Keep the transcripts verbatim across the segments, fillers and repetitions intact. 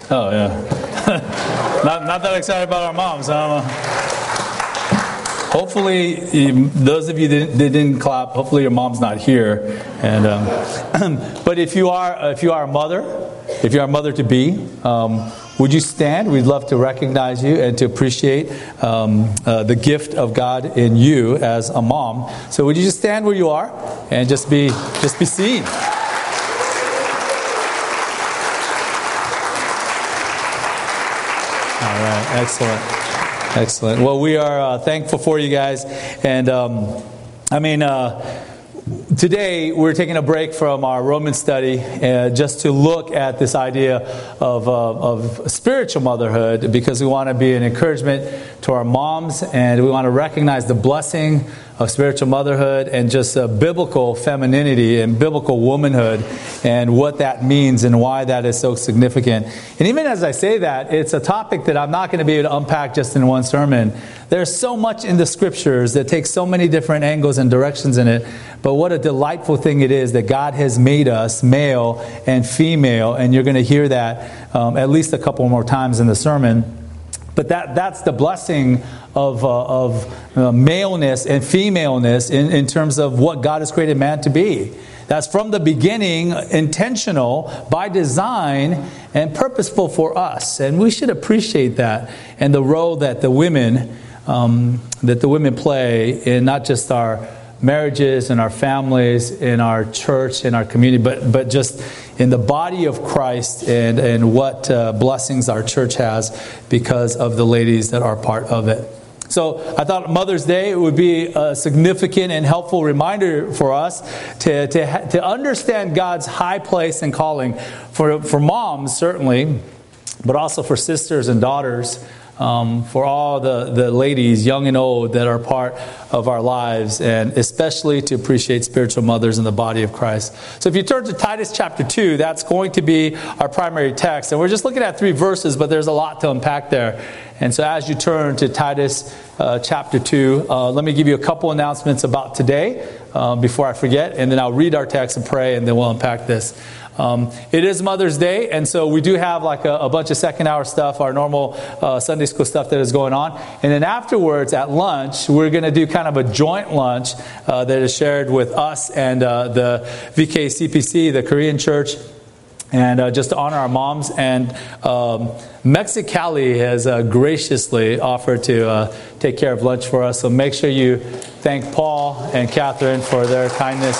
Oh, yeah. not, not that excited about our moms, huh? Hopefully, those of you that didn't clap, hopefully your mom's not here. And um, but if you are, if you are a mother, if you are a mother to be, um, would you stand? We'd love to recognize you and to appreciate um, uh, the gift of God in you as a mom. So would you just stand where you are and just be just be seen? All right, excellent, excellent. Well, we are uh, thankful for you guys, and um, I mean. Uh, Today, we're taking a break from our Roman study uh, just to look at this idea of, uh, of spiritual motherhood, because we want to be an encouragement to our moms, and we want to recognize the blessing of spiritual motherhood and just uh, biblical femininity and biblical womanhood and what that means and why that is so significant. And even as I say that, it's a topic that I'm not going to be able to unpack just in one sermon. There's so much in the scriptures that takes so many different angles and directions in it. But what a delightful thing it is that God has made us male and female. And you're going to hear that um, at least a couple more times in the sermon. But that that's the blessing of uh, of uh, maleness and femaleness in, in terms of what God has created man to be. That's from the beginning, intentional, by design, and purposeful for us. And we should appreciate that and the role that the women um, that the women play in not just our marriages and our families, in our church, in our community, but but just in the body of Christ, and, and what uh, blessings our church has because of the ladies that are part of it. So I thought Mother's Day would be a significant and helpful reminder for us to, to, to understand God's high place and calling for, for moms, certainly, but also for sisters and daughters. Um, for all the, the ladies, young and old, that are part of our lives, and especially to appreciate spiritual mothers in the body of Christ. So if you turn to Titus chapter two, that's going to be our primary text. And we're just looking at three verses, but there's a lot to unpack there. And so as you turn to Titus uh, chapter two, uh, let me give you a couple announcements about today uh, before I forget, and then I'll read our text and pray, and then we'll unpack this. Um, it is Mother's Day, and so we do have like a, a bunch of second hour stuff, our normal uh, Sunday school stuff that is going on. And then afterwards at lunch, we're going to do kind of a joint lunch uh, that is shared with us and uh, the V K C P C, the Korean church, and uh, just to honor our moms. And um, Mexicali has uh, graciously offered to uh, take care of lunch for us. So make sure you thank Paul and Catherine for their kindness.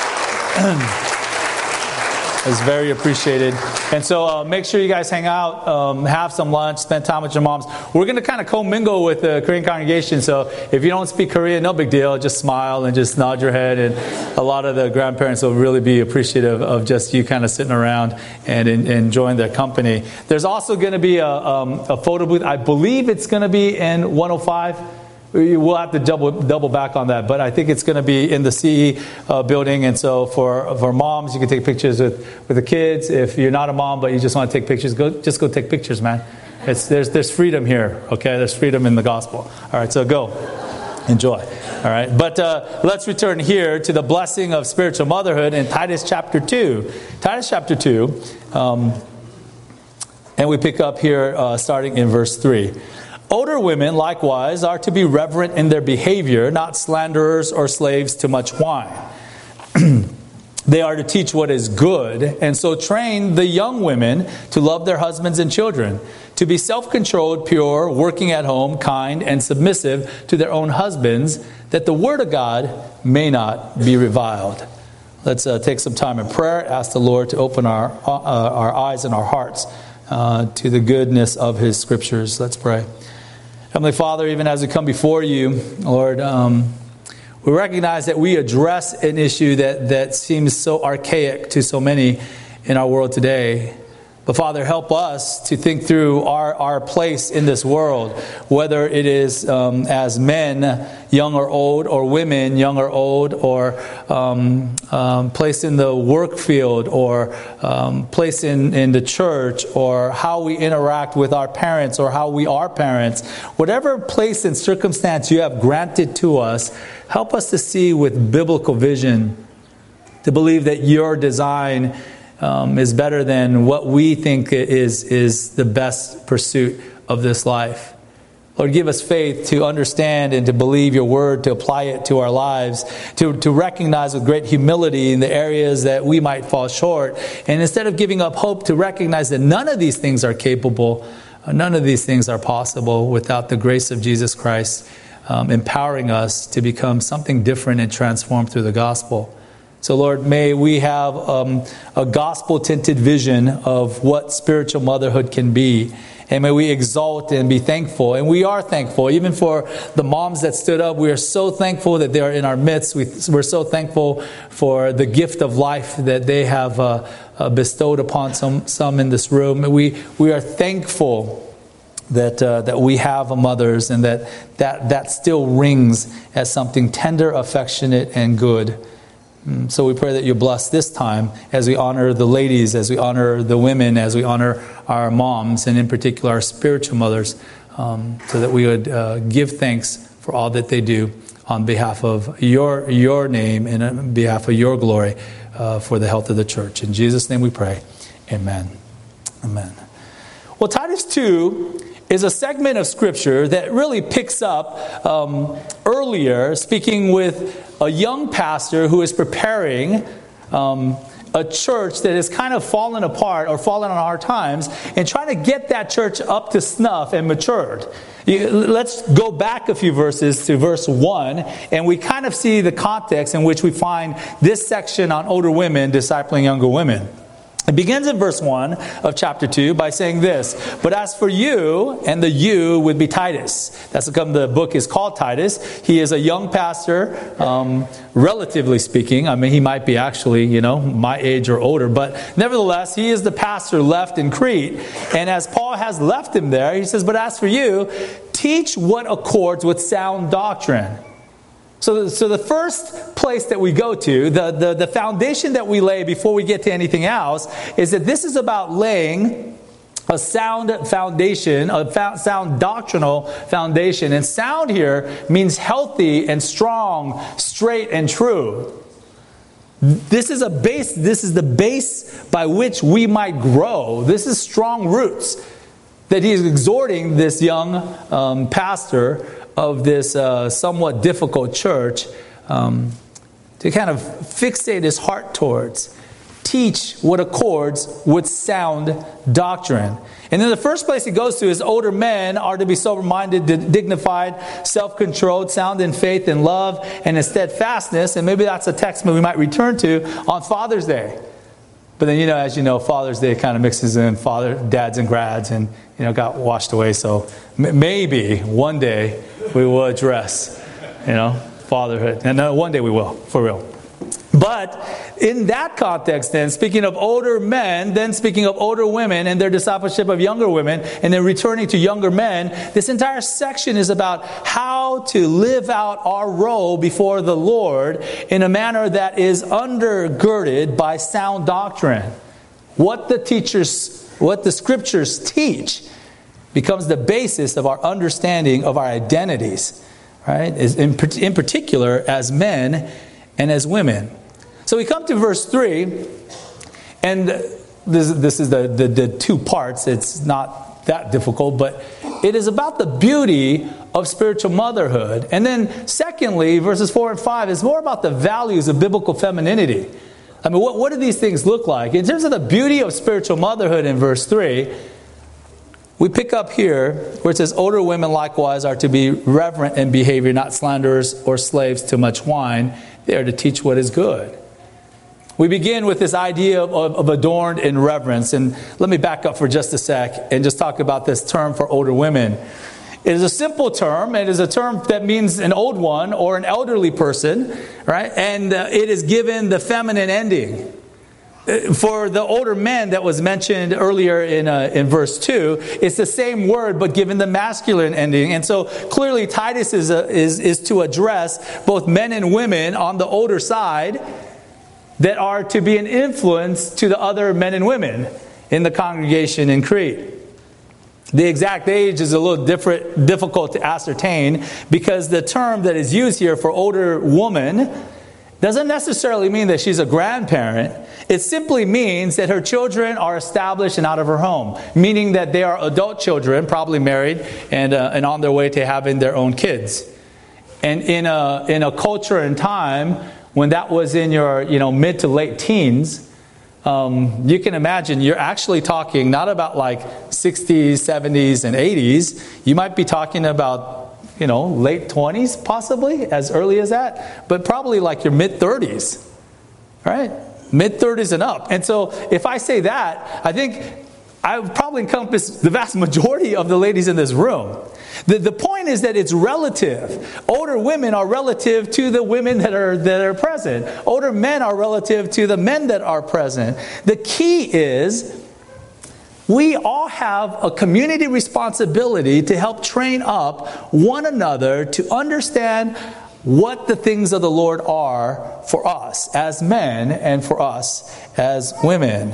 It's very appreciated. And so uh, make sure you guys hang out, um, have some lunch, spend time with your moms. We're going to kind of co-mingle with the Korean congregation. So if you don't speak Korean, no big deal. Just smile and just nod your head. And a lot of the grandparents will really be appreciative of just you kind of sitting around and in, enjoying their company. There's also going to be a, um, a photo booth. I believe it's going to be in one oh five. We'll have to double double back on that, but I think it's going to be in the C E uh, building. And so for for moms, you can take pictures with, with the kids. If you're not a mom but you just want to take pictures, go just go take pictures, man. It's there's there's freedom here, okay? There's freedom in the gospel. All right, so go enjoy. All right, but uh, let's return here to the blessing of spiritual motherhood in Titus chapter two. Titus chapter two, um, and we pick up here uh, starting in verse three. Older women, likewise, are to be reverent in their behavior, not slanderers or slaves to much wine. They are to teach what is good, and so train the young women to love their husbands and children, to be self-controlled, pure, working at home, kind, and submissive to their own husbands, that the word of God may not be reviled. Let's uh, take some time in prayer, ask the Lord to open our, uh, our eyes and our hearts uh, to the goodness of His Scriptures. Let's pray. Heavenly Father, even as we come before you, Lord, um, we recognize that we address an issue that, that seems so archaic to so many in our world today. But Father, help us to think through our, our place in this world, whether it is um, as men, young or old, or women, young or old, or um, um, placed in the work field, or um, placed in, in the church, or how we interact with our parents, or how we are parents. Whatever place and circumstance you have granted to us, help us to see with biblical vision, to believe that your design um, is better than what we think is, is the best pursuit of this life. Lord, give us faith to understand and to believe your word, to apply it to our lives, to, to recognize with great humility in the areas that we might fall short. And instead of giving up hope, to recognize that none of these things are capable, none of these things are possible without the grace of Jesus Christ um, empowering us to become something different and transformed through the gospel. So Lord, may we have um, a gospel-tinted vision of what spiritual motherhood can be. And may we exalt and be thankful. And we are thankful. Even for the moms that stood up, we are so thankful that they are in our midst. We, we're so thankful for the gift of life that they have uh, uh, bestowed upon some, some in this room. We, we are thankful that uh, that we have mothers, and that, that that still rings as something tender, affectionate, and good. So we pray that you bless this time as we honor the ladies, as we honor the women, as we honor our moms, and in particular our spiritual mothers, um, so that we would uh, give thanks for all that they do on behalf of your your name and on behalf of your glory uh, for the health of the church. In Jesus' name we pray. Amen. Amen. Well, Titus two is a segment of Scripture that really picks up um, earlier, speaking with a young pastor who is preparing um, a church that has kind of fallen apart or fallen on hard times, and trying to get that church up to snuff and matured. You, let's go back a few verses to verse one, and we kind of see the context in which we find this section on older women discipling younger women. It begins in verse one of chapter two by saying this: "But as for you," and the "you" would be Titus. That's how come the book is called Titus. He is a young pastor, um, relatively speaking. I mean, he might be actually, you know, my age or older. But nevertheless, he is the pastor left in Crete. And as Paul has left him there, he says, "But as for you, teach what accords with sound doctrine." So, so the first place that we go to, the, the, the foundation that we lay before we get to anything else, is that this is about laying a sound foundation, a sound doctrinal foundation. And sound here means healthy and strong, straight and true. This is a base, this is the base by which we might grow. This is strong roots that he is exhorting this young um, pastor of this uh, somewhat difficult church um, to kind of fixate his heart towards. Teach what accords with sound doctrine. And then the first place he goes to is older men are to be sober-minded, dignified, self-controlled, sound in faith and love, and in steadfastness. And maybe that's a text we might return to on Father's Day. But then, you know, as you know, Father's Day kind of mixes in father, dads and grads, and, you know, got washed away. So m- maybe one day we will address, you know, fatherhood. And uh, one day we will, for real. But in that context then, speaking of older men, then speaking of older women and their discipleship of younger women, and then returning to younger men, this entire section is about how to live out our role before the Lord in a manner that is undergirded by sound doctrine. What the teachers, what the Scriptures teach becomes the basis of our understanding of our identities, right? In, in particular, as men and as women. So we come to verse three, and this, this is the, the, the two parts. It's not that difficult, but it is about the beauty of spiritual motherhood. And then secondly, verses four and five is more about the values of biblical femininity. I mean, what, what do these things look like? In terms of the beauty of spiritual motherhood in verse three, we pick up here where it says, older women likewise are to be reverent in behavior, not slanderers or slaves to much wine. They are to teach what is good. We begin with this idea of, of, of adorned in reverence. And let me back up for just a sec and just talk about this term for older women. It is a simple term. It is a term that means an old one or an elderly person, right? And uh, it is given the feminine ending. For the older men that was mentioned earlier in uh, in verse two, it's the same word but given the masculine ending. And so clearly Titus is, a, is, is to address both men and women on the older side that are to be an influence to the other men and women in the congregation in Crete. The exact age is a little different, difficult to ascertain, because the term that is used here for older woman doesn't necessarily mean that she's a grandparent. It simply means that her children are established and out of her home, meaning that they are adult children, probably married and uh, and on their way to having their own kids. And in a in a culture and time when that was in your you know mid to late teens, um, you can imagine you're actually talking not about like sixties, seventies, and eighties. You might be talking about you know, late twenties, possibly, as early as that, but probably like your mid-thirties, right? Mid-thirties and up. And so if I say that, I think I would probably encompass the vast majority of the ladies in this room. The, the point is that it's relative. Older women are relative to the women that are, that are present. Older men are relative to the men that are present. The key is, we all have a community responsibility to help train up one another to understand what the things of the Lord are for us as men and for us as women.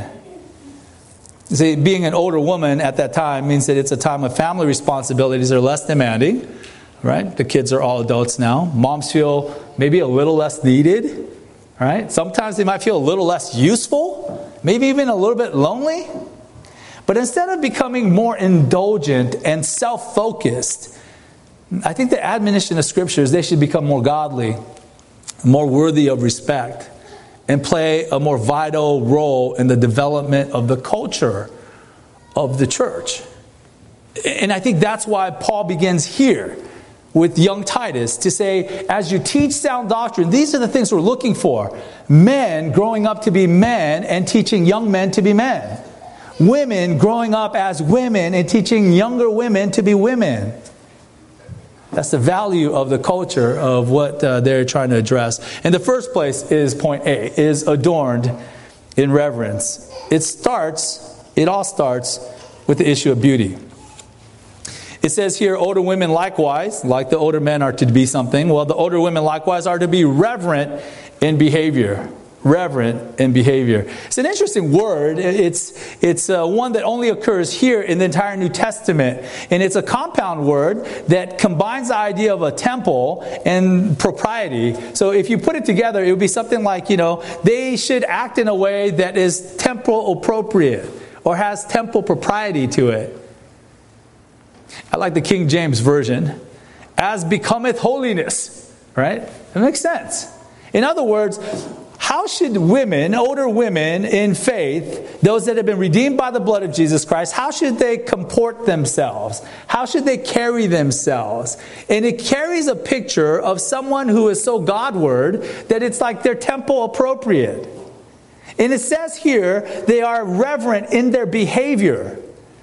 See, being an older woman at that time means that it's a time of family responsibilities are less demanding, right? The kids are all adults now. Moms feel maybe a little less needed, right? Sometimes they might feel a little less useful, maybe even a little bit lonely. But instead of becoming more indulgent and self-focused, I think the admonition of Scripture is they should become more godly, more worthy of respect, and play a more vital role in the development of the culture of the church. And I think that's why Paul begins here with young Titus to say, as you teach sound doctrine, these are the things we're looking for. Men growing up to be men and teaching young men to be men. Women growing up as women and teaching younger women to be women. That's the value of the culture of what uh, they're trying to address. In the first place is point A, is adorned in reverence. It starts, it all starts with the issue of beauty. It says here, older women likewise, like the older men are to be something. Well, the older women likewise are to be reverent in behavior. Reverent in behavior. It's an interesting word. It's it's uh, one that only occurs here in the entire New Testament. And it's a compound word that combines the idea of a temple and propriety. So if you put it together, it would be something like, you know, they should act in a way that is temporal appropriate or has temple propriety to it. I like the King James Version. As becometh holiness. Right? It makes sense. In other words, how should women, older women in faith, those that have been redeemed by the blood of Jesus Christ, how should they comport themselves? How should they carry themselves? And it carries a picture of someone who is so Godward that it's like they're temple appropriate. And it says here, they are reverent in their behavior.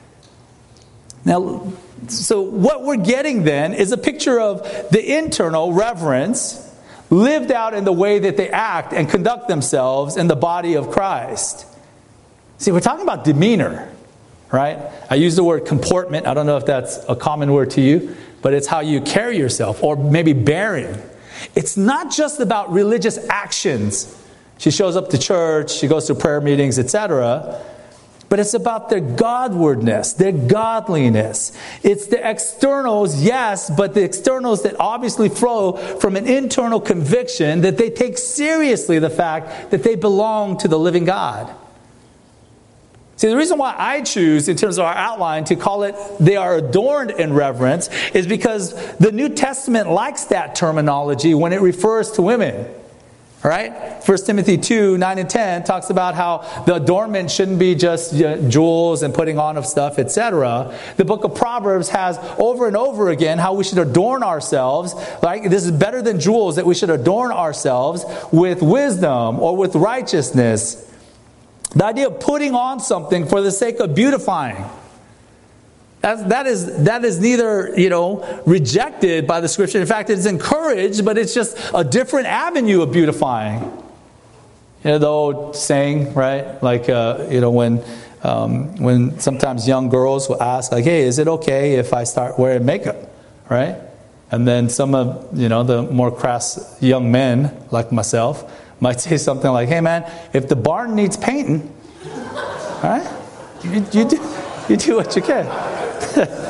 Now, so what we're getting then is a picture of the internal reverence lived out in the way that they act and conduct themselves in the body of Christ. See, we're talking about demeanor, right? I use the word comportment. I don't know if that's a common word to you, but it's how you carry yourself, or maybe bearing. It's not just about religious actions. She shows up to church, she goes to prayer meetings, et cetera. But it's about their Godwardness, their godliness. It's the externals, yes, but the externals that obviously flow from an internal conviction that they take seriously the fact that they belong to the living God. See, the reason why I choose, in terms of our outline, to call it, they are adorned in reverence, is because the New Testament likes that terminology when it refers to women. Right? First Timothy two, nine and ten talks about how the adornment shouldn't be just you know, jewels and putting on of stuff, et cetera. The book of Proverbs has over and over again how we should adorn ourselves. Like this is better than jewels, that we should adorn ourselves with wisdom or with righteousness. The idea of putting on something for the sake of beautifying. That, that is that is neither, you know, rejected by the Scripture. In fact, it's encouraged, but it's just a different avenue of beautifying. You know, the old saying, right? Like, uh, you know, when um, when sometimes young girls will ask, like, hey, is it okay if I start wearing makeup? Right? And then some of, you know, the more crass young men, like myself, might say something like, hey, man, if the barn needs painting, all right, you, you do you do what you can. that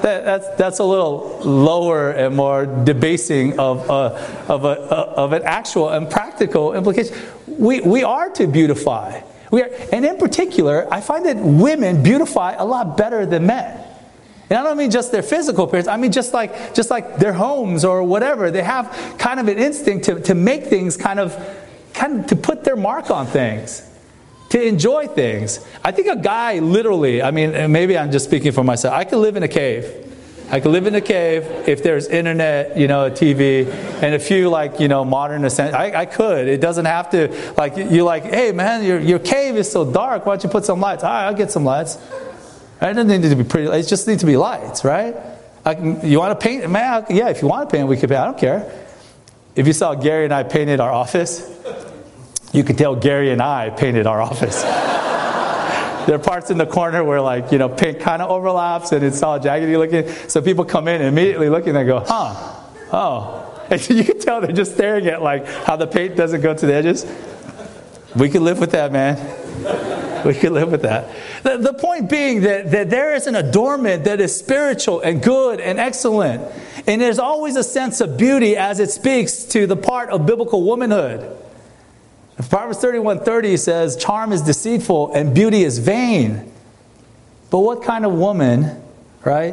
that, that's that's a little lower and more debasing of a, of a of an actual and practical implication. We we are to beautify. We are, and in particular, I find that women beautify a lot better than men. And I don't mean just their physical appearance. I mean just like just like their homes or whatever. They have kind of an instinct to, to make things kind of kind of to put their mark on things, to enjoy things. I think a guy literally, I mean, maybe I'm just speaking for myself. I could live in a cave. I could live in a cave if there's internet, you know, a T V, and a few like, you know, modern essentials. I, I could. It doesn't have to, like, you're like, hey man, your your cave is so dark. Why don't you put some lights? All right, I'll get some lights. It doesn't need to be pretty. It just needs to be lights, right? I can, you want to paint? Man, I, yeah, if you want to paint, we could paint. I don't care. If you saw Gary and I painted our office, you could tell Gary and I painted our office. There are parts in the corner where, like, you know, paint kind of overlaps and it's all jaggedy looking. So people come in and immediately look and they go, huh, oh. And so you can tell they're just staring at, like, how the paint doesn't go to the edges. We could live with that, man. We could live with that. The, the point being that, that there is an adornment that is spiritual and good and excellent. And there's always a sense of beauty as it speaks to the part of biblical womanhood. Proverbs thirty-one thirty says, charm is deceitful and beauty is vain. But what kind of woman, right,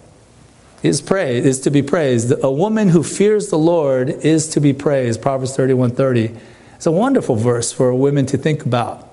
is praised, is to be praised? A woman who fears the Lord is to be praised. Proverbs thirty-one thirty. It's a wonderful verse for women to think about.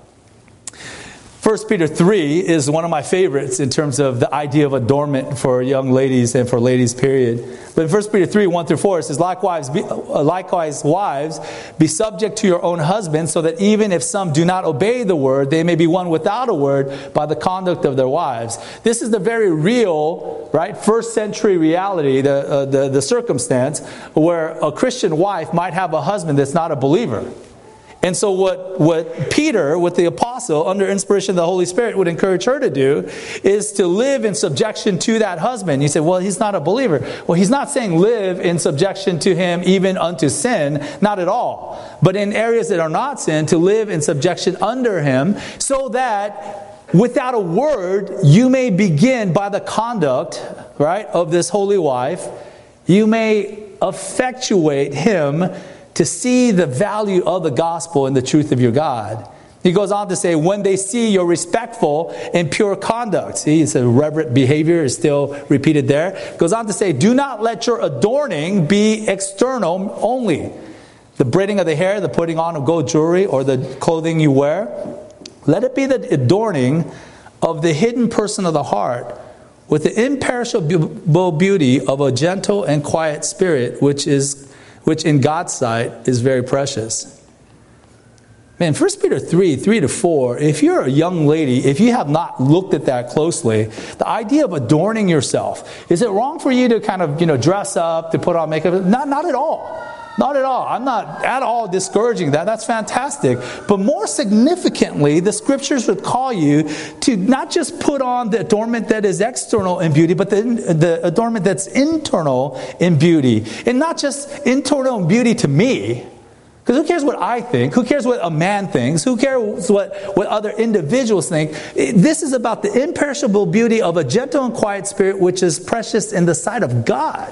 First Peter three is one of my favorites in terms of the idea of adornment for young ladies and for ladies, period. But in First Peter three, one through four, it says, Likewise, be, uh, likewise, wives, be subject to your own husbands, so that even if some do not obey the word, they may be won without a word by the conduct of their wives. This is the very real, right, first century reality, the, uh, the, the circumstance where a Christian wife might have a husband that's not a believer. And so what, what Peter, with the apostle, under inspiration of the Holy Spirit, would encourage her to do is to live in subjection to that husband. You say, well, he's not a believer. Well, he's not saying live in subjection to him even unto sin. Not at all. But in areas that are not sin, to live in subjection under him, so that without a word, you may begin by the conduct, right, of this holy wife. You may effectuate him to see the value of the gospel and the truth of your God. He goes on to say, when they see your respectful and pure conduct. See, it's a reverent behavior is still repeated there. Goes on to say, do not let your adorning be external only. The braiding of the hair, the putting on of gold jewelry, or the clothing you wear. Let it be the adorning of the hidden person of the heart, with the imperishable beauty of a gentle and quiet spirit, which is which in God's sight is very precious. Man, First Peter three, three to four, if you're a young lady, if you have not looked at that closely, the idea of adorning yourself, is it wrong for you to kind of, you know, dress up, to put on makeup? Not, not at all. Not at all. I'm not at all discouraging that. That's fantastic. But more significantly, the scriptures would call you to not just put on the adornment that is external in beauty, but the, the adornment that's internal in beauty. And not just internal in beauty to me. Because who cares what I think? Who cares what a man thinks? Who cares what, what other individuals think? This is about the imperishable beauty of a gentle and quiet spirit, which is precious in the sight of God.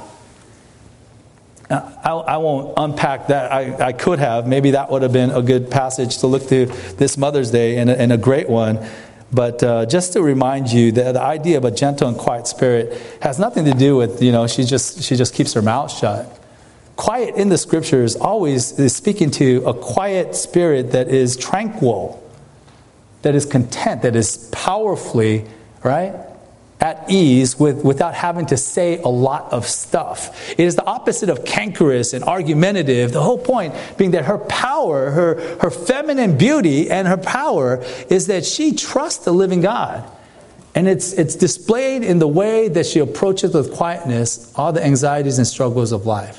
I, I won't unpack that. I, I could have. Maybe that would have been a good passage to look to this Mother's Day, and a, and a great one. But uh, just to remind you that the idea of a gentle and quiet spirit has nothing to do with, you know, she just she just keeps her mouth shut. Quiet in the scriptures always is speaking to a quiet spirit that is tranquil, that is content, that is powerfully, right, at ease with, without having to say a lot of stuff. It is the opposite of cankerous and argumentative. The whole point being that her power, her, her feminine beauty and her power is that she trusts the living God. And it's, it's displayed in the way that she approaches with quietness all the anxieties and struggles of life.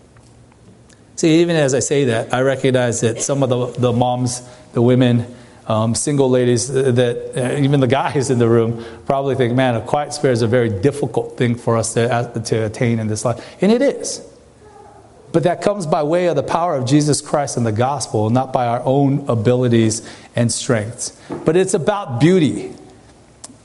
See, even as I say that, I recognize that some of the, the moms, the women, Um, single ladies, that uh, even the guys in the room probably think, man, a quiet spirit is a very difficult thing for us to, uh, to attain in this life. And it is. But that comes by way of the power of Jesus Christ and the gospel, not by our own abilities and strengths. But it's about beauty.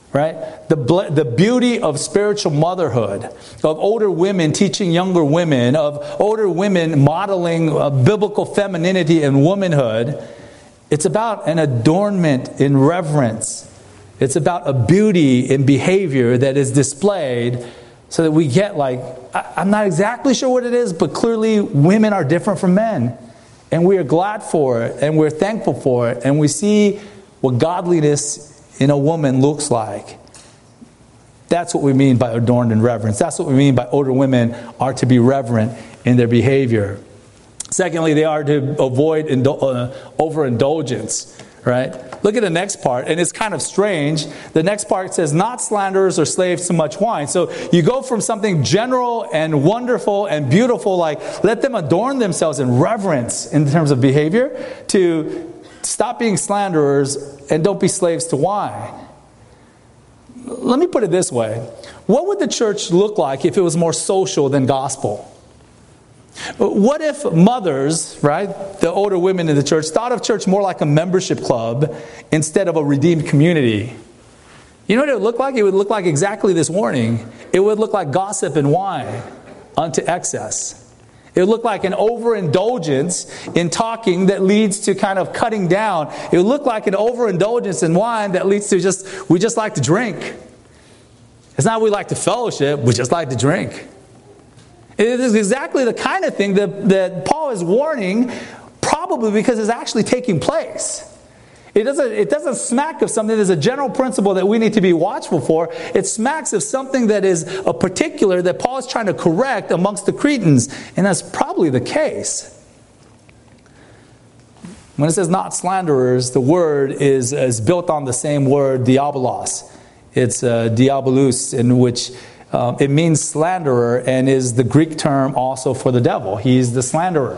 right? The, the beauty of spiritual motherhood, of older women teaching younger women, of older women modeling uh, biblical femininity and womanhood. It's about an adornment in reverence. It's about a beauty in behavior that is displayed so that we get like, I, I'm not exactly sure what it is, but clearly women are different from men. And we are glad for it, and we're thankful for it, and we see what godliness in a woman looks like. That's what we mean by adorned in reverence. That's what we mean by older women are to be reverent in their behavior. Secondly, they are to avoid indul- uh, overindulgence, right? Look at the next part, and it's kind of strange. The next part says, not slanderers or slaves to much wine. So you go from something general and wonderful and beautiful, like let them adorn themselves in reverence in terms of behavior, to stop being slanderers and don't be slaves to wine. Let me put it this way. What would the church look like if it was more social than gospel? What if mothers, right, the older women in the church, thought of church more like a membership club instead of a redeemed community? You know what it would look like? It would look like exactly this warning. It would look like gossip and wine unto excess. It would look like an overindulgence in talking that leads to kind of cutting down. It would look like an overindulgence in wine that leads to just, we just like to drink. It's not we like to fellowship, we just like to drink. It is exactly the kind of thing that, that Paul is warning, probably because it's actually taking place. It doesn't, it doesn't smack of something that's a general principle that we need to be watchful for. It smacks of something that is a particular that Paul is trying to correct amongst the Cretans. And that's probably the case. When it says not slanderers, the word is, is built on the same word, diabolos. It's uh, diabolus, in which Um, it means slanderer, and is the Greek term also for the devil. He's the slanderer.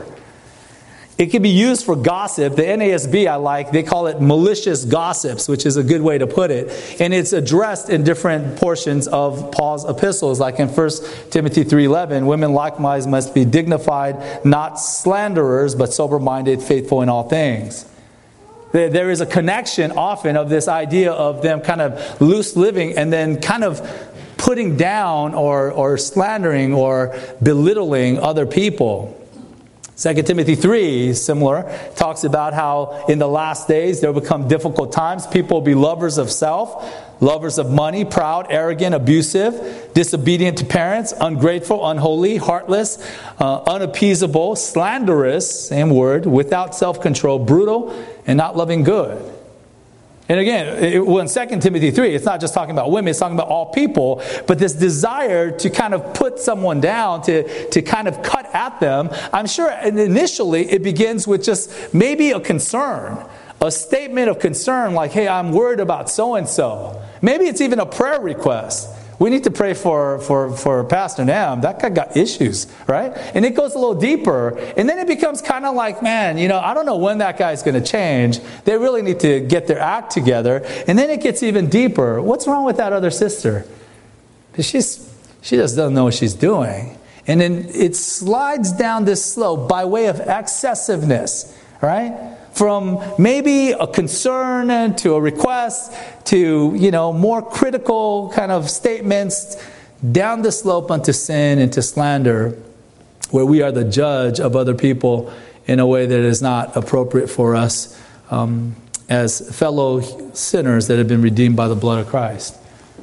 It can be used for gossip. The N A S B I like, they call it malicious gossips, which is a good way to put it. And it's addressed in different portions of Paul's epistles, like in First Timothy three eleven, women likewise must be dignified, not slanderers, but sober-minded, faithful in all things. There is a connection often of this idea of them kind of loose living and then kind of putting down or, or slandering or belittling other people. Second Timothy three, similar, talks about how in the last days there will become difficult times. People will be lovers of self, lovers of money, proud, arrogant, abusive, disobedient to parents, ungrateful, unholy, heartless, uh, unappeasable, slanderous, same word, without self-control, brutal, and not loving good. And again, it, well, in Second Timothy three, it's not just talking about women, it's talking about all people. But this desire to kind of put someone down, to, to kind of cut at them, I'm sure initially it begins with just maybe a concern. A statement of concern like, hey, I'm worried about so-and-so. Maybe it's even a prayer request. We need to pray for, for, for Pastor Nam. That guy got issues, right? And it goes a little deeper. And then it becomes kind of like, man, you know, I don't know when that guy's going to change. They really need to get their act together. And then it gets even deeper. What's wrong with that other sister? She's, she just doesn't know what she's doing. And then it slides down this slope by way of excessiveness, right? From maybe a concern to a request to, you know, more critical kind of statements down the slope unto sin and to slander, where we are the judge of other people in a way that is not appropriate for us um, as fellow sinners that have been redeemed by the blood of Christ.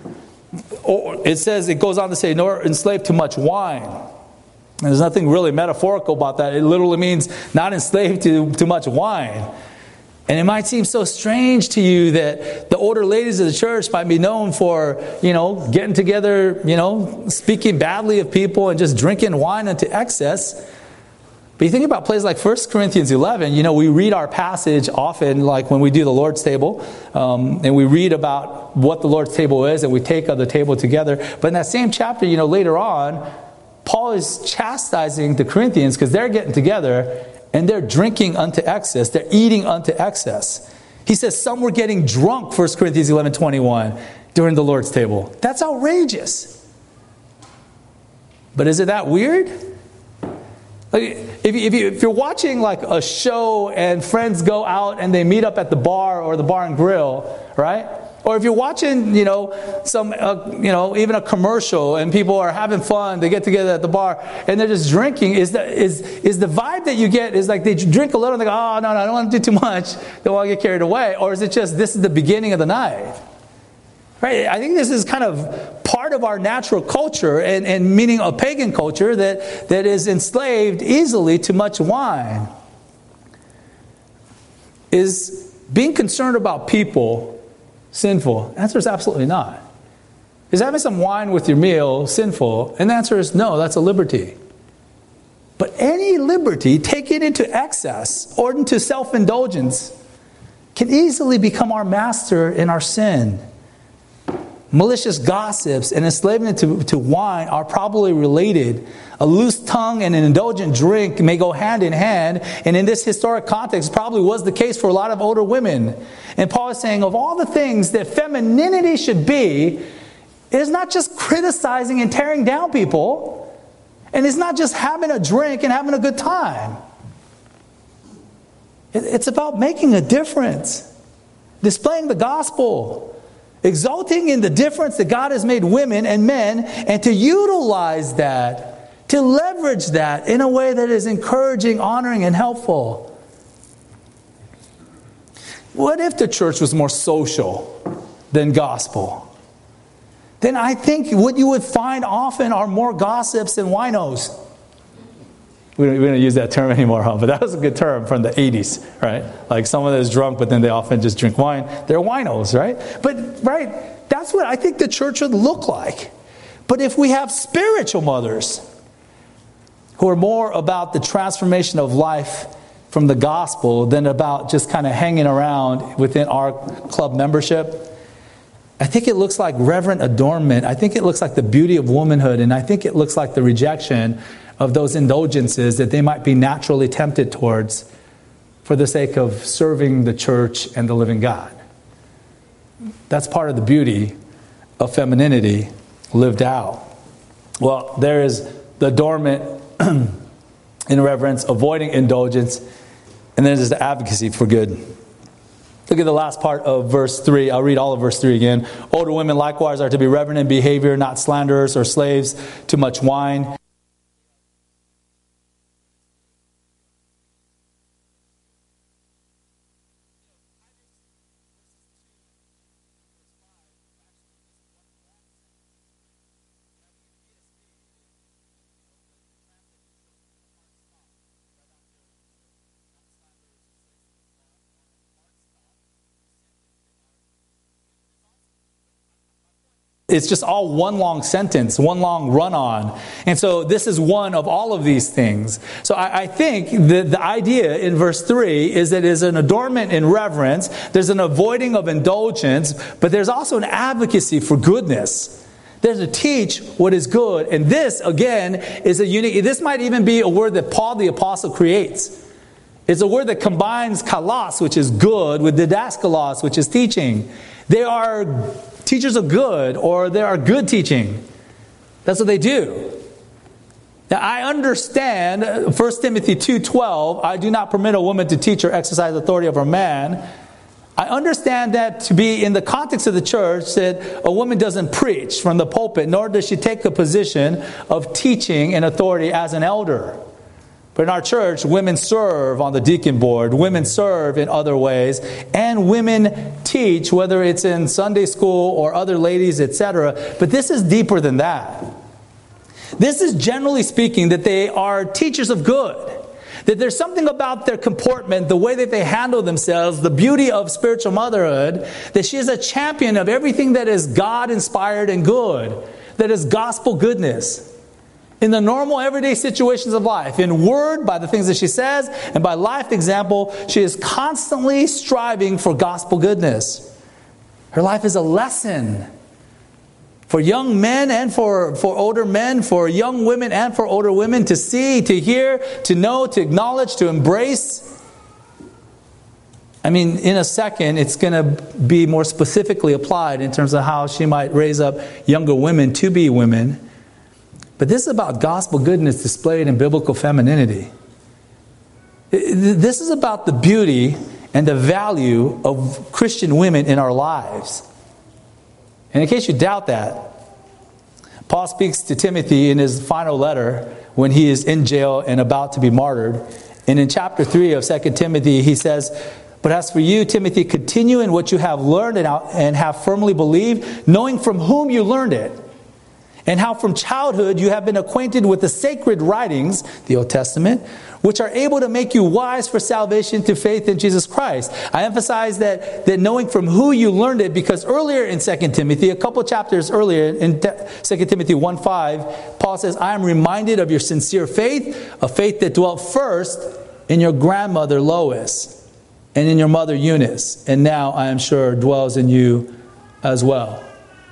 Or it says, it goes on to say, nor enslaved to much wine. And there's nothing really metaphorical about that. It literally means not enslaved to too much wine. And it might seem so strange to you that the older ladies of the church might be known for, you know, getting together, you know, speaking badly of people and just drinking wine into excess. But you think about places like First Corinthians eleven, you know, we read our passage often, like when we do the Lord's table, um, and we read about what the Lord's table is, and we take of the table together. But in that same chapter, you know, later on, Paul is chastising the Corinthians because they're getting together and they're drinking unto excess. They're eating unto excess. He says some were getting drunk, First Corinthians eleven twenty-one, during the Lord's table. That's outrageous. But is it that weird? Like, if, you, if, you, if you're watching like a show and friends go out and they meet up at the bar or the bar and grill, right? Or if you're watching, you know, some, uh, you know, even a commercial and people are having fun, they get together at the bar and they're just drinking, is the, is, is the vibe that you get is like they drink a little and they go, oh, no, no, I don't want to do too much. Don't want to get carried away. Or is it just, this is the beginning of the night? Right? I think this is kind of part of our natural culture and, and meaning a pagan culture that, that is enslaved easily to much wine. Is being concerned about people sinful? The answer is absolutely not. Is having some wine with your meal sinful? And the answer is no, that's a liberty. But any liberty taken into excess or into self-indulgence can easily become our master in our sin. Malicious gossips and enslavement to, to wine are probably related. A loose tongue and an indulgent drink may go hand in hand. And in this historic context, probably was the case for a lot of older women. And Paul is saying, of all the things that femininity should be, it is not just criticizing and tearing down people. And it's not just having a drink and having a good time. It's about making a difference. Displaying the gospel. Exalting in the difference that God has made women and men, and to utilize that, to leverage that in a way that is encouraging, honoring, and helpful. What if the church was more social than gospel? Then I think what you would find often are more gossips and winos. We don't, we don't use that term anymore, huh? But that was a good term from the eighties, right? Like someone that's drunk, but then they often just drink wine. They're winos, right? But, right, that's what I think the church would look like. But if we have spiritual mothers who are more about the transformation of life from the gospel than about just kind of hanging around within our club membership, I think it looks like reverent adornment. I think it looks like the beauty of womanhood. And I think it looks like the rejection of those indulgences that they might be naturally tempted towards for the sake of serving the church and the living God. That's part of the beauty of femininity lived out. Well, there is the adornment in reverence, avoiding indulgence, and then there's the advocacy for good. Look at the last part of verse three. I'll read all of verse three again. Older women likewise are to be reverent in behavior, not slanderers or slaves to much wine. It's just all one long sentence, one long run-on. And so this is one of all of these things. So I, I think the, the idea in verse three is that it is an adornment in reverence, there's an avoiding of indulgence, but there's also an advocacy for goodness. There's a teach what is good. And this, again, is a unique, this might even be a word that Paul the Apostle creates. It's a word that combines kalos, which is good, with didaskalos, which is teaching. They are teachers of good, or they are good teaching. That's what they do. Now, I understand First Timothy two twelve, I do not permit a woman to teach or exercise authority over a man. I understand that to be in the context of the church, that a woman doesn't preach from the pulpit, nor does she take a position of teaching and authority as an elder. But in our church, women serve on the deacon board, women serve in other ways, and women teach, whether it's in Sunday school or other ladies, et cetera. But this is deeper than that. This is generally speaking that they are teachers of good. That there's something about their comportment, the way that they handle themselves, the beauty of spiritual motherhood, that she is a champion of everything that is God-inspired and good, that is gospel goodness. In the normal, everyday situations of life, in word, by the things that she says, and by life example, she is constantly striving for gospel goodness. Her life is a lesson for young men and for, for older men, for young women and for older women, to see, to hear, to know, to acknowledge, to embrace. I mean, in a second, it's going to be more specifically applied in terms of how she might raise up younger women to be women. But this is about gospel goodness displayed in biblical femininity. This is about the beauty and the value of Christian women in our lives. And in case you doubt that, Paul speaks to Timothy in his final letter when he is in jail and about to be martyred. And in chapter three of Second Timothy, he says, "But as for you, Timothy, continue in what you have learned and have firmly believed, knowing from whom you learned it, and how from childhood you have been acquainted with the sacred writings," the Old Testament, "which are able to make you wise for salvation through faith in Jesus Christ." I emphasize that, that knowing from who you learned it, because earlier in Second Timothy, a couple chapters earlier, in Second Timothy one five, Paul says, "I am reminded of your sincere faith, a faith that dwelt first in your grandmother Lois and in your mother Eunice, and now I am sure dwells in you as well."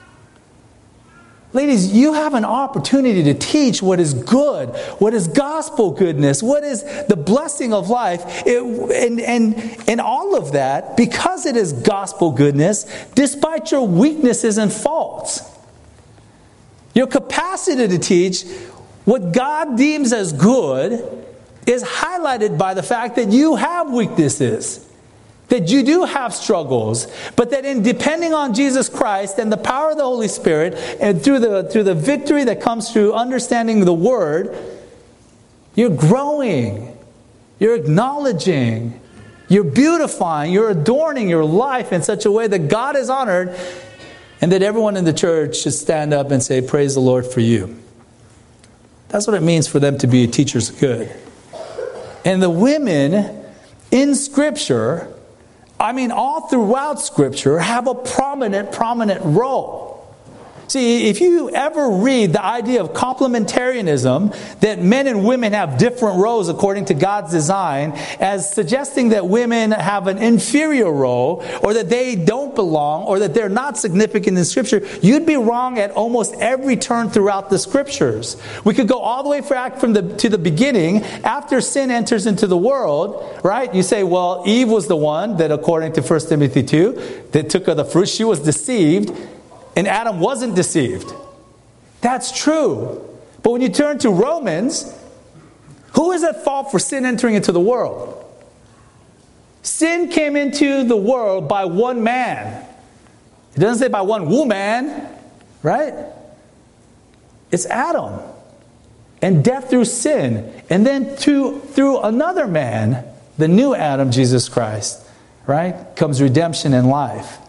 Ladies, you have an opportunity to teach what is good, what is gospel goodness, what is the blessing of life. It, and, and, and all of that, because it is gospel goodness, despite your weaknesses and faults. Your capacity to teach what God deems as good is highlighted by the fact that you have weaknesses. That you do have struggles, but that in depending on Jesus Christ and the power of the Holy Spirit, and through the through the victory that comes through understanding the Word, you're growing, you're acknowledging, you're beautifying, you're adorning your life in such a way that God is honored, and that everyone in the church should stand up and say, "Praise the Lord for you." That's what it means for them to be teachers of good. And the women in Scripture, I mean, all throughout Scripture, have a prominent, prominent role. See, if you ever read the idea of complementarianism, that men and women have different roles according to God's design, as suggesting that women have an inferior role, or that they don't belong, or that they're not significant in Scripture, you'd be wrong at almost every turn throughout the Scriptures. We could go all the way back from the to the beginning, after sin enters into the world, right? You say, well, Eve was the one that, according to First Timothy two, that took of the fruit. She was deceived. And Adam wasn't deceived. That's true. But when you turn to Romans, who is at fault for sin entering into the world? Sin came into the world by one man. It doesn't say by one woman, right? It's Adam. And death through sin. And then to, through another man, the new Adam, Jesus Christ, right, comes redemption and life.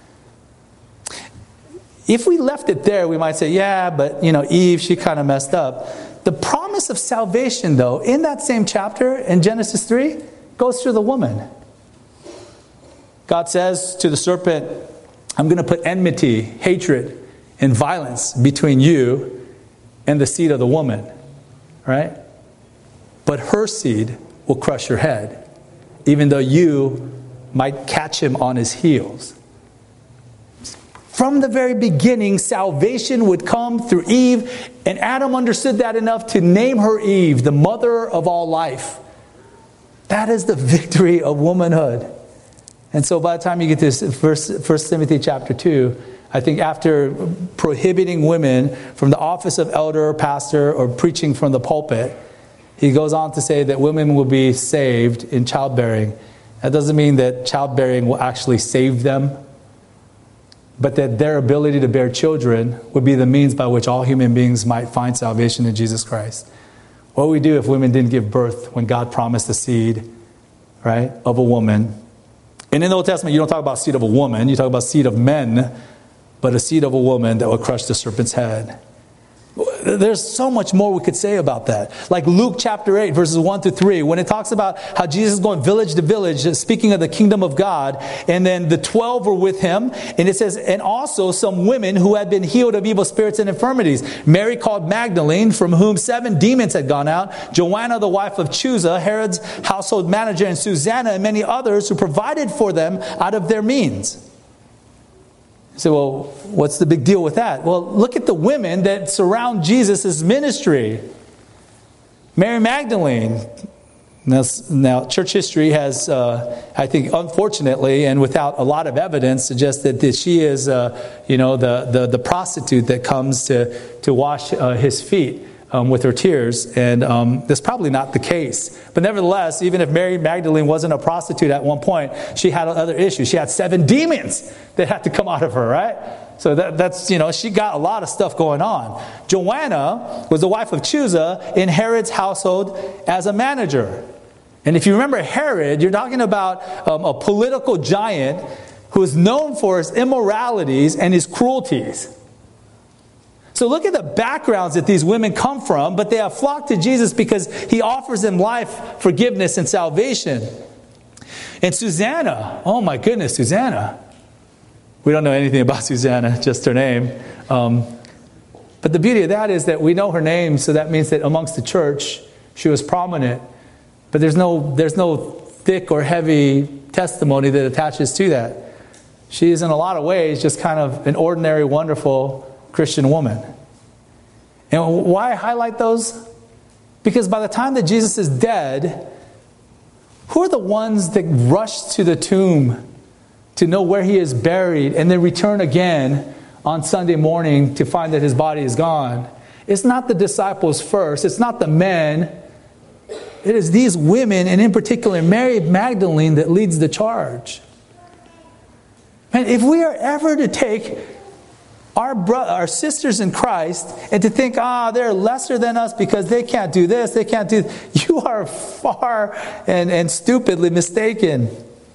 If we left it there, we might say, yeah, but, you know, Eve, she kind of messed up. The promise of salvation, though, in that same chapter, in Genesis three, goes through the woman. God says to the serpent, "I'm going to put enmity, hatred, and violence between you and the seed of the woman." Right? "But her seed will crush your head, even though you might catch him on his heels." From the very beginning, salvation would come through Eve, and Adam understood that enough to name her Eve, the mother of all life. That is the victory of womanhood. And so by the time you get to First Timothy chapter two, I think after prohibiting women from the office of elder or pastor or preaching from the pulpit, he goes on to say that women will be saved in childbearing. That doesn't mean that childbearing will actually save them, but that their ability to bear children would be the means by which all human beings might find salvation in Jesus Christ. What would we do if women didn't give birth when God promised a seed, right, of a woman? And in the Old Testament, you don't talk about seed of a woman, you talk about seed of men, but a seed of a woman that would crush the serpent's head. There's so much more we could say about that. Like Luke chapter eight, verses one to three, when it talks about how Jesus is going village to village, speaking of the kingdom of God, and then the twelve were with him, and it says, and also some women who had been healed of evil spirits and infirmities. Mary called Magdalene, from whom seven demons had gone out, Joanna the wife of Chuza, Herod's household manager, and Susanna, and many others who provided for them out of their means. You say, well, what's the big deal with that? Well, look at the women that surround Jesus' ministry. Mary Magdalene. Now, now church history has, uh, I think, unfortunately, and without a lot of evidence, suggested that she is, uh, you know, the, the, the prostitute that comes to, to wash uh, his feet um, with her tears, and um, that's probably not the case. But nevertheless, even if Mary Magdalene wasn't a prostitute at one point, she had other issues. She had seven demons that had to come out of her, right? So that, that's, you know, she got a lot of stuff going on. Joanna was the wife of Chusa in Herod's household as a manager. And if you remember Herod, you're talking about um, a political giant who is known for his immoralities and his cruelties. So look at the backgrounds that these women come from, but they have flocked to Jesus because he offers them life, forgiveness, and salvation. And Susanna, oh my goodness, Susanna. We don't know anything about Susanna, just her name. Um, but the beauty of that is that we know her name, so that means that amongst the church, she was prominent. But there's no, there's no thick or heavy testimony that attaches to that. She is in a lot of ways just kind of an ordinary, wonderful Christian woman. And why highlight those? Because by the time that Jesus is dead, who are the ones that rush to the tomb to know where he is buried and then return again on Sunday morning to find that his body is gone? It's not the disciples first. It's not the men. It is these women, and in particular Mary Magdalene, that leads the charge. And if we are ever to take our bro- our sisters in Christ and to think, ah, they're lesser than us because they can't do this, they can't do this, you are far and, and stupidly mistaken.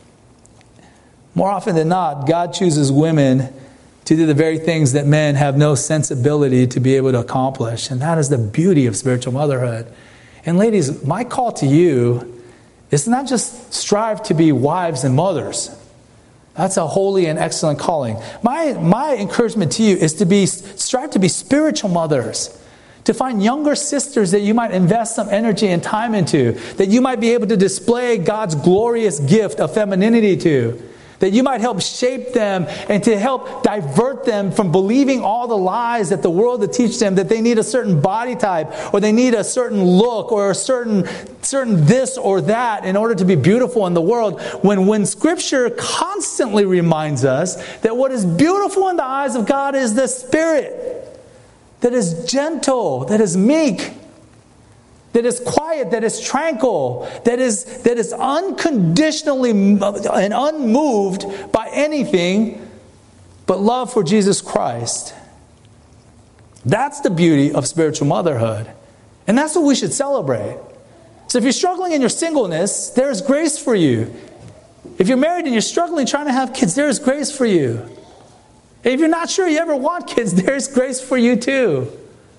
More often than not, God chooses women to do the very things that men have no sensibility to be able to accomplish. And that is the beauty of spiritual motherhood. And ladies, my call to you is not just strive to be wives and mothers. That's a holy and excellent calling. My, my encouragement to you is to be strive to be spiritual mothers. To find younger sisters that you might invest some energy and time into. That you might be able to display God's glorious gift of femininity to. That you might help shape them and to help divert them from believing all the lies that the world would teach them, that they need a certain body type or they need a certain look or a certain certain this or that in order to be beautiful in the world. When, when Scripture constantly reminds us that what is beautiful in the eyes of God is the Spirit that is gentle, that is meek, that is quiet, that is tranquil, that is, that is unconditionally and unmoved by anything but love for Jesus Christ. That's the beauty of spiritual motherhood. And that's what we should celebrate. So if you're struggling in your singleness, there is grace for you. If you're married and you're struggling trying to have kids, there is grace for you. And if you're not sure you ever want kids, there is grace for you too.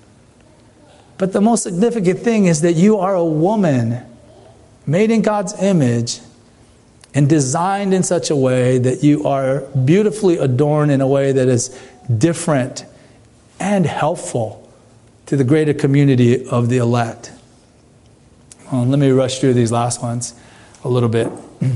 But the most significant thing is that you are a woman made in God's image and designed in such a way that you are beautifully adorned in a way that is different and helpful to the greater community of the elect. Well, let me rush through these last ones a little bit.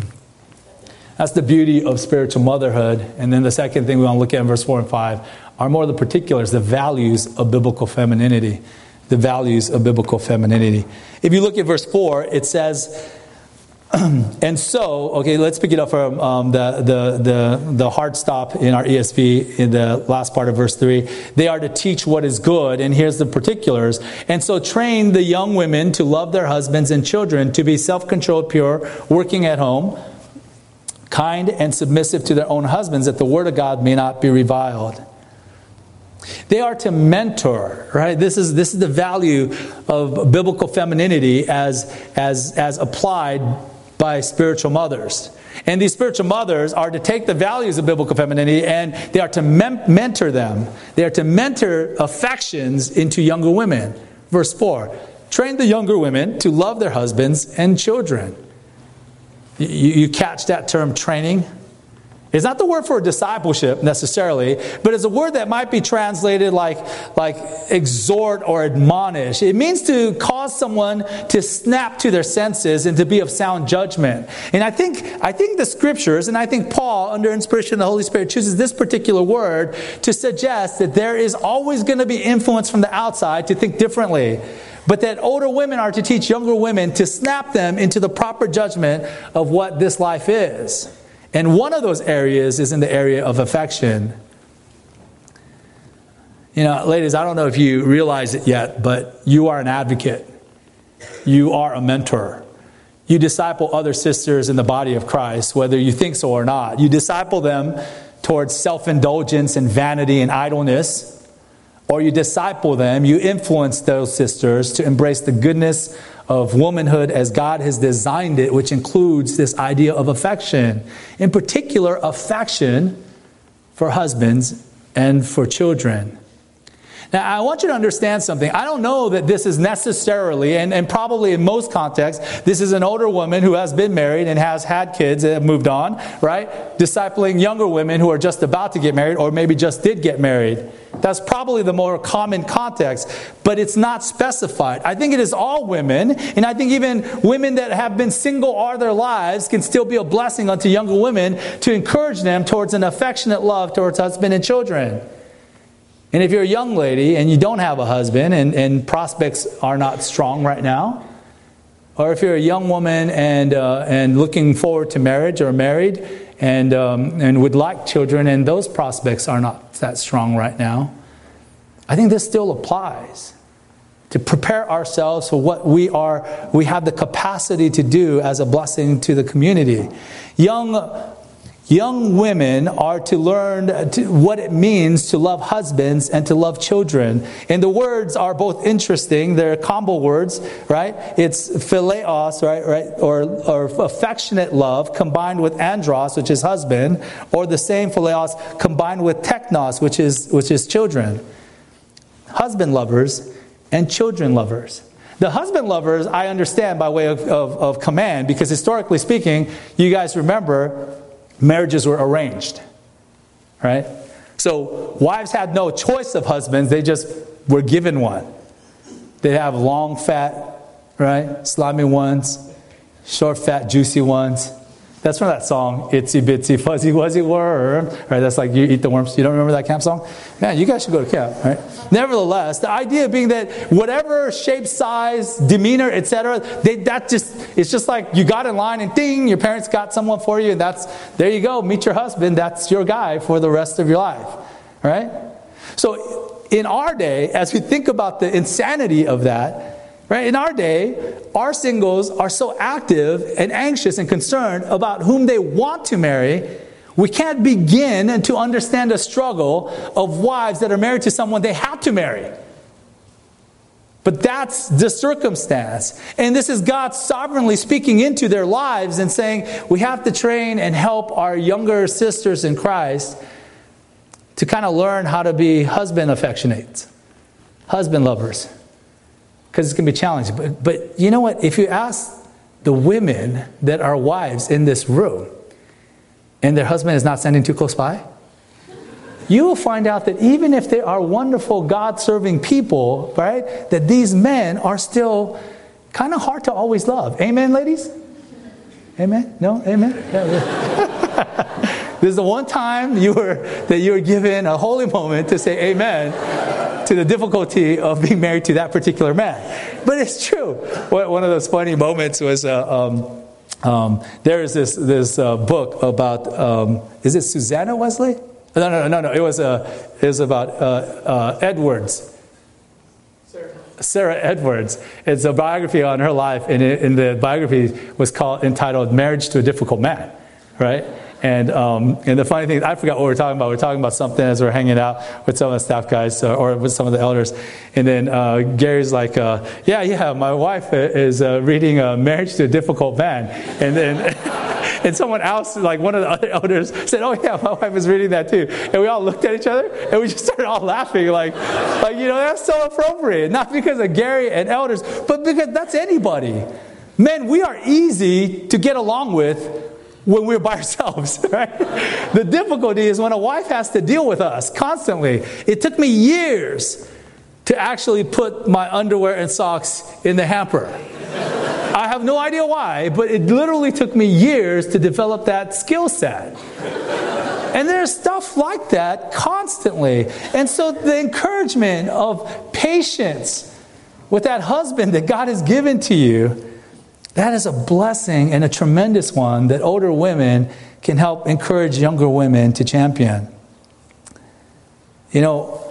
That's the beauty of spiritual motherhood. And then the second thing we want to look at in verse four and five are more the particulars, the values of biblical femininity. The values of biblical femininity. If you look at verse four, it says, and so, okay, let's pick it up from um, the, the, the, the hard stop in our E S V in the last part of verse three. They are to teach what is good, and here's the particulars. And so train the young women to love their husbands and children, to be self-controlled, pure, working at home, kind and submissive to their own husbands, that the word of God may not be reviled. They are to mentor, right? This is this is the value of biblical femininity as as as applied by spiritual mothers. And these spiritual mothers are to take the values of biblical femininity and they are to mem- mentor them. They are to mentor affections into younger women. Verse four, train the younger women to love their husbands and children. You, you catch that term, training? It's not the word for discipleship necessarily, but it's a word that might be translated like, like exhort or admonish. It means to cause someone to snap to their senses and to be of sound judgment. And I think, I think the Scriptures, and I think Paul, under inspiration of the Holy Spirit, chooses this particular word to suggest that there is always going to be influence from the outside to think differently. But that older women are to teach younger women to snap them into the proper judgment of what this life is. And one of those areas is in the area of affection. You know, ladies, I don't know if you realize it yet, but you are an advocate. You are a mentor. You disciple other sisters in the body of Christ, whether you think so or not. You disciple them towards self-indulgence and vanity and idleness. Or you disciple them, you influence those sisters to embrace the goodness of womanhood as God has designed it, which includes this idea of affection. In particular, affection for husbands and for children. Now, I want you to understand something. I don't know that this is necessarily, and, and probably in most contexts, this is an older woman who has been married and has had kids and have moved on, right? Discipling younger women who are just about to get married or maybe just did get married. That's probably the more common context, but it's not specified. I think it is all women, and I think even women that have been single all their lives can still be a blessing unto younger women to encourage them towards an affectionate love towards husband and children. And if you're a young lady and you don't have a husband and, and prospects are not strong right now, or if you're a young woman and uh, and looking forward to marriage or married and um, and would like children and those prospects are not that strong right now, I think this still applies to prepare ourselves for what we are we have the capacity to do as a blessing to the community. Young Young women are to learn to, what it means to love husbands and to love children. And the words are both interesting. They're combo words, right? It's phileos, right, right, or or affectionate love combined with andros, which is husband, or the same phileos combined with teknos, which is which is children. Husband lovers and children lovers. The husband lovers, I understand by way of, of, of command, because historically speaking, you guys remember, marriages were arranged, right? So wives had no choice of husbands. They just were given one. They have long, fat, right? Slimy ones, short, fat, juicy ones. That's from that song, Itsy Bitsy Fuzzy Wuzzy Worm. Right? That's like you eat the worms. You don't remember that camp song? Man, you guys should go to camp, right? Nevertheless, the idea being that whatever shape, size, demeanor, et cetera, they, that just it's just like you got in line and ding, your parents got someone for you, and that's there you go, meet your husband, that's your guy for the rest of your life. Right? So in our day, as we think about the insanity of that, right? In our day, our singles are so active and anxious and concerned about whom they want to marry, we can't begin to understand the struggle of wives that are married to someone they have to marry. But that's the circumstance. And this is God sovereignly speaking into their lives and saying, we have to train and help our younger sisters in Christ to kind of learn how to be husband affectionate, husband lovers. Because it's going to be challenging. But, but you know what? If you ask the women that are wives in this room, and their husband is not standing too close by, you will find out that even if they are wonderful, God-serving people, right, that these men are still kind of hard to always love. Amen, ladies? Amen? No? Amen? This is the one time you were that you were given a holy moment to say amen to the difficulty of being married to that particular man. But it's true. One of those funny moments was uh, um, um, there is this this uh, book about um, is it Susanna Wesley? No, no, no, no. It was uh, it was about uh, uh, Edwards. Sarah. Sarah Edwards. It's a biography on her life, and, it, and the biography was called entitled "Marriage to a Difficult Man," right? And um, and the funny thing, I forgot what we were talking about. We were talking about something as we were hanging out with some of the staff guys uh, or with some of the elders. And then uh, Gary's like, uh, yeah, yeah, my wife is uh, reading uh, Marriage to a Difficult Man. And then and someone else, like one of the other elders, said, oh, yeah, my wife is reading that too. And we all looked at each other and we just started all laughing like, like you know, that's so appropriate. Not because of Gary and elders, but because that's anybody. Men, we are easy to get along with when we're by ourselves, right? The difficulty is when a wife has to deal with us constantly. It took me years to actually put my underwear and socks in the hamper. I have no idea why, but it literally took me years to develop that skill set. And there's stuff like that constantly. And so the encouragement of patience with that husband that God has given to you, that is a blessing and a tremendous one that older women can help encourage younger women to champion. You know,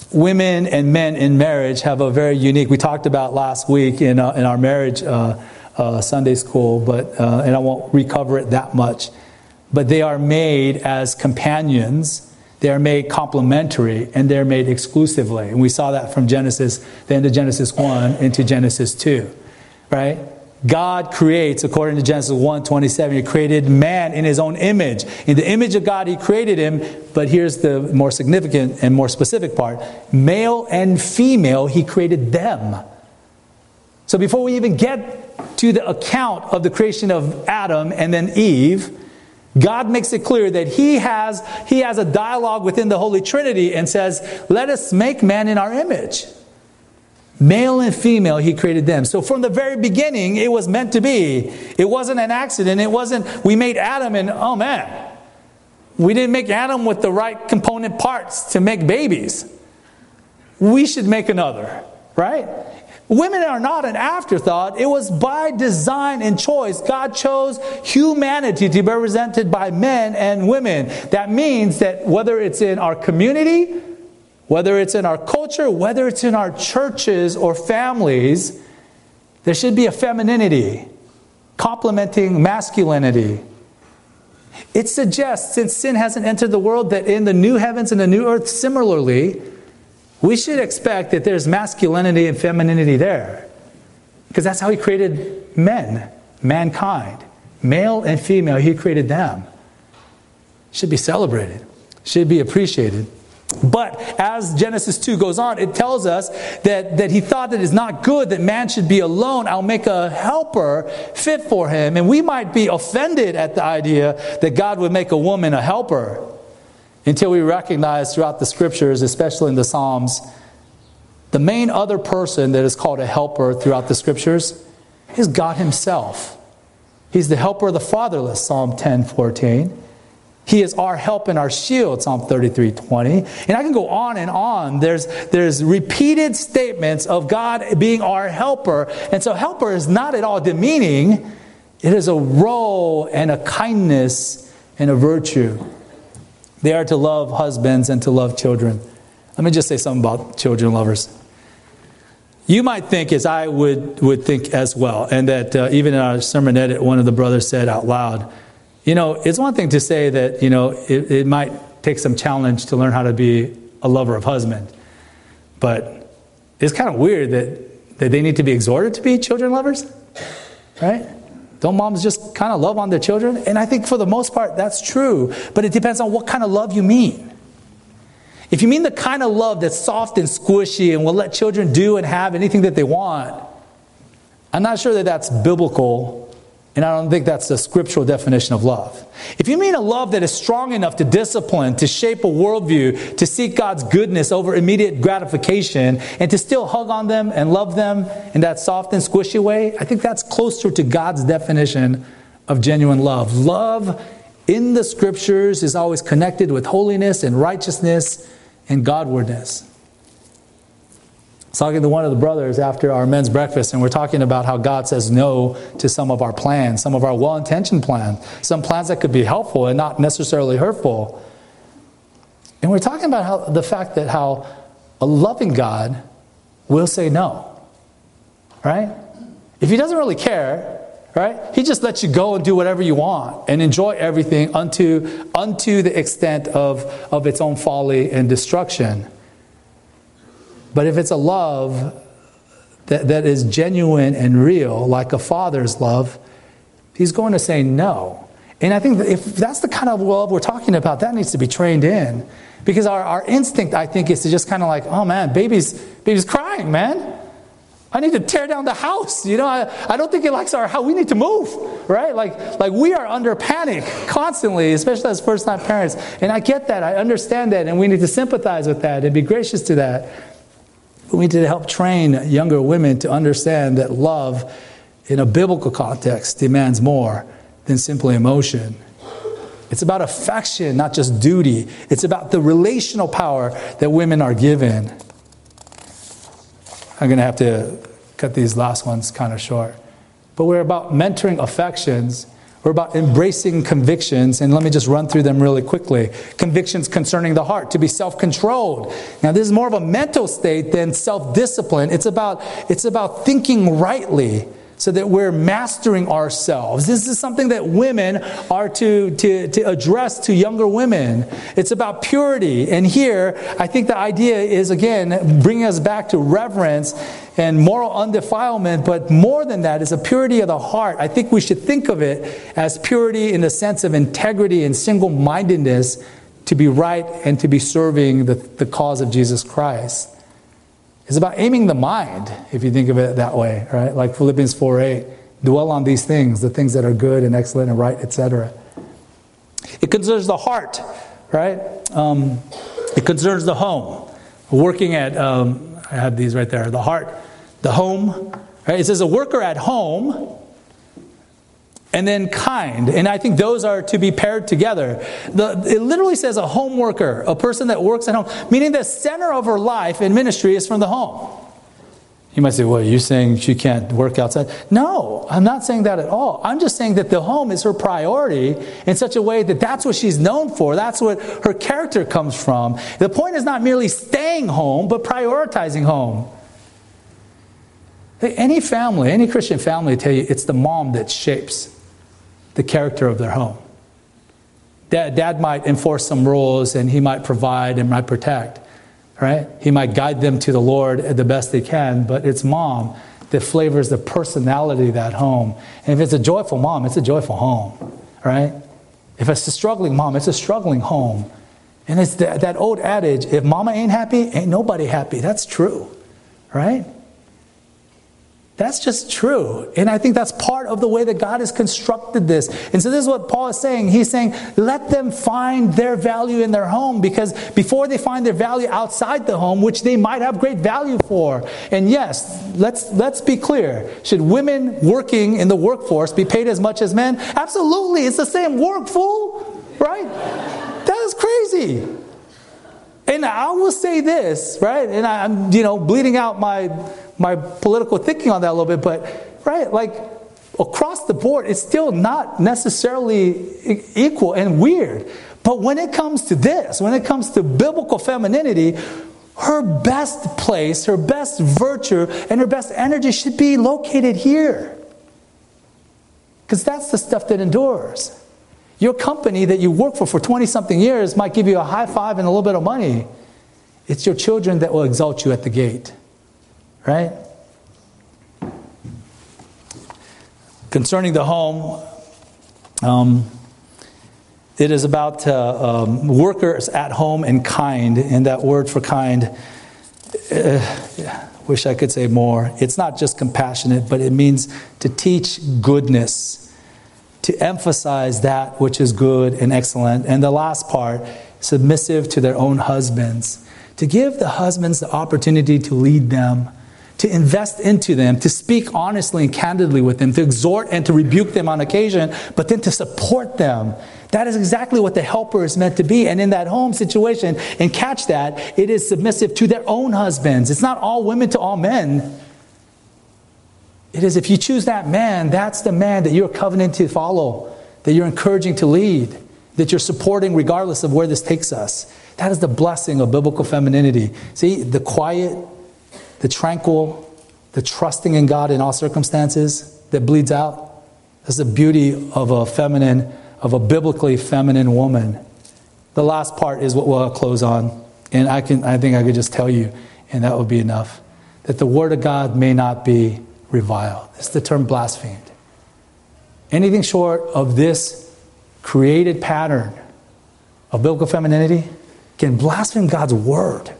women and men in marriage have a very unique, we talked about last week in, uh, in our marriage uh, uh, Sunday school, but uh, and I won't recover it that much. But they are made as companions. They are made complementary, and they're made exclusively. And we saw that from Genesis, the end of Genesis one into Genesis two, right? God creates, according to Genesis one twenty-seven, He created man in His own image. In the image of God, He created him. But here's the more significant and more specific part. Male and female, He created them. So before we even get to the account of the creation of Adam and then Eve, God makes it clear that He has, he has a dialogue within the Holy Trinity and says, let us make man in our image. Male and female, He created them. So from the very beginning, it was meant to be. It wasn't an accident. It wasn't, we made Adam and, oh man, we didn't make Adam with the right component parts to make babies. We should make another, right? Women are not an afterthought. It was by design and choice. God chose humanity to be represented by men and women. That means that whether it's in our community, whether it's in our culture, whether it's in our churches or families, there should be a femininity complementing masculinity. It suggests, since sin hasn't entered the world, that in the new heavens and the new earth, similarly, we should expect that there's masculinity and femininity there. Because that's how He created men, mankind. Male and female, He created them. Should be celebrated. Should be appreciated. But as Genesis two goes on, it tells us that, that He thought that it's not good that man should be alone. I'll make a helper fit for him. And we might be offended at the idea that God would make a woman a helper, until we recognize throughout the Scriptures, especially in the Psalms, the main other person that is called a helper throughout the Scriptures is God Himself. He's the helper of the fatherless, Psalm ten fourteen. He is our help and our shield, Psalm thirty-three twenty. And I can go on and on. There's, there's repeated statements of God being our helper. And so helper is not at all demeaning. It is a role and a kindness and a virtue. They are to love husbands and to love children. Let me just say something about children lovers. You might think, as I would, would think as well, and that uh, even in our sermon edit, one of the brothers said out loud, you know, it's one thing to say that, you know, it, it might take some challenge to learn how to be a lover of husband. But it's kind of weird that, that they need to be exhorted to be children lovers, right? Don't moms just kind of love on their children? And I think for the most part, that's true. But it depends on what kind of love you mean. If you mean the kind of love that's soft and squishy and will let children do and have anything that they want, I'm not sure that that's biblical. And I don't think that's the scriptural definition of love. If you mean a love that is strong enough to discipline, to shape a worldview, to seek God's goodness over immediate gratification, and to still hug on them and love them in that soft and squishy way, I think that's closer to God's definition of genuine love. Love in the Scriptures is always connected with holiness and righteousness and Godwardness. I was talking to one of the brothers after our men's breakfast, and we're talking about how God says no to some of our plans, some of our well-intentioned plans, some plans that could be helpful and not necessarily hurtful. And we're talking about how the fact that how a loving God will say no, right? If He doesn't really care, right, He just lets you go and do whatever you want and enjoy everything unto, unto the extent of, of its own folly and destruction. But if it's a love that, that is genuine and real, like a father's love, He's going to say no. And I think that if that's the kind of love we're talking about, that needs to be trained in. Because our, our instinct, I think, is to just kind of like, oh man, baby's, baby's crying, man. I need to tear down the house. You know, I, I don't think He likes our house. We need to move, right? Like, like we are under panic constantly, especially as first-time parents. And I get that. I understand that. And we need to sympathize with that and be gracious to that. We need to help train younger women to understand that love in a biblical context demands more than simply emotion. It's about affection, not just duty. It's about the relational power that women are given. I'm going to have to cut these last ones kind of short. But we're about mentoring affections We're about embracing convictions, and let me just run through them really quickly. Convictions concerning the heart, to be self-controlled. Now, this is more of a mental state than self-discipline. It's about, it's about thinking rightly so that we're mastering ourselves. This is something that women are to, to, to address to younger women. It's about purity. And here, I think the idea is, again, bringing us back to reverence and moral undefilement, but more than that is a purity of the heart. I think we should think of it as purity in the sense of integrity and single-mindedness to be right and to be serving the, the cause of Jesus Christ. It's about aiming the mind, if you think of it that way, right? Like Philippians four eight, dwell on these things, the things that are good and excellent and right, et cetera. It concerns the heart, right? Um, it concerns the home. Working at, um, I have these right there, the heart, the home, right? It says a worker at home, and then kind. And I think those are to be paired together. The, it literally says a home worker, a person that works at home, meaning the center of her life and ministry is from the home. You might say, well, you're saying she can't work outside? No, I'm not saying that at all. I'm just saying that the home is her priority in such a way that that's what she's known for. That's what her character comes from. The point is not merely staying home, but prioritizing home. Any family, any Christian family will tell you it's the mom that shapes the character of their home. Dad, dad might enforce some rules and he might provide and might protect, right? He might guide them to the Lord the best they can, but it's mom that flavors the personality of that home. And if it's a joyful mom, it's a joyful home, right? If it's a struggling mom, it's a struggling home. And it's that, that old adage, if mama ain't happy, ain't nobody happy. That's true, right? That's just true. And I think that's part of the way that God has constructed this. And so this is what Paul is saying. He's saying, let them find their value in their home, because before they find their value outside the home, which they might have great value for. And yes, let's let's be clear. Should women working in the workforce be paid as much as men? Absolutely. It's the same work, fool. Right? That is crazy. And I will say this, right? And I'm, you know, bleeding out my my political thinking on that a little bit, but, right, like, across the board, it's still not necessarily equal and weird. But when it comes to this, when it comes to biblical femininity, her best place, her best virtue, and her best energy should be located here. Because that's the stuff that endures. Your company that you work for for twenty-something years might give you a high five and a little bit of money. It's your children that will exalt you at the gate. Right? Concerning the home, um, it is about uh, um, workers at home and kind. And that word for kind, uh, yeah, wish I could say more. It's not just compassionate, but it means to teach goodness, to emphasize that which is good and excellent. And the last part, submissive to their own husbands, to give the husbands the opportunity to lead them, to invest into them, to speak honestly and candidly with them, to exhort and to rebuke them on occasion, but then to support them. That is exactly what the helper is meant to be. And in that home situation, and catch that, it is submissive to their own husbands. It's not all women to all men. It is, if you choose that man, that's the man that you're covenanted to follow, that you're encouraging to lead, that you're supporting regardless of where this takes us. That is the blessing of biblical femininity. See, the quiet, the tranquil, the trusting in God in all circumstances that bleeds out. That's the beauty of a feminine, of a biblically feminine woman. The last part is what we'll close on. And I can, I think I could just tell you, and that would be enough, that the word of God may not be reviled. It's the term blasphemed. Anything short of this created pattern of biblical femininity can blaspheme God's word.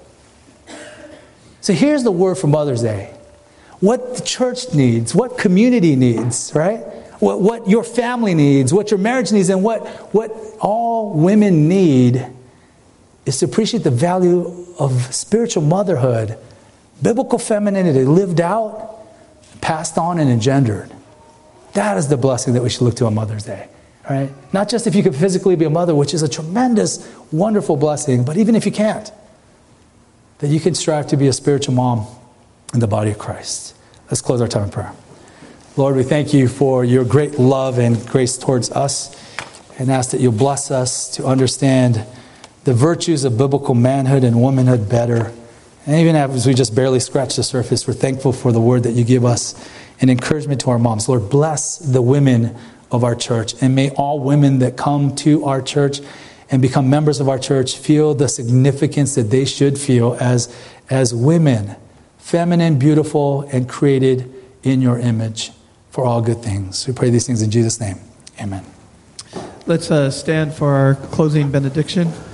So here's the word for Mother's Day. What the church needs, what community needs, right? What, what your family needs, what your marriage needs, and what, what all women need is to appreciate the value of spiritual motherhood, biblical femininity lived out, passed on, and engendered. That is the blessing that we should look to on Mother's Day. Right? Not just if you could physically be a mother, which is a tremendous, wonderful blessing, but even if you can't, that you can strive to be a spiritual mom in the body of Christ. Let's close our time in prayer. Lord, we thank you for your great love and grace towards us, and ask that you'll bless us to understand the virtues of biblical manhood and womanhood better. And even as we just barely scratch the surface, we're thankful for the word that you give us and encouragement to our moms. Lord, bless the women of our church, and may all women that come to our church and become members of our church feel the significance that they should feel as, as women, feminine, beautiful, and created in your image for all good things. We pray these things in Jesus' name. Amen. Let's uh, stand for our closing benediction.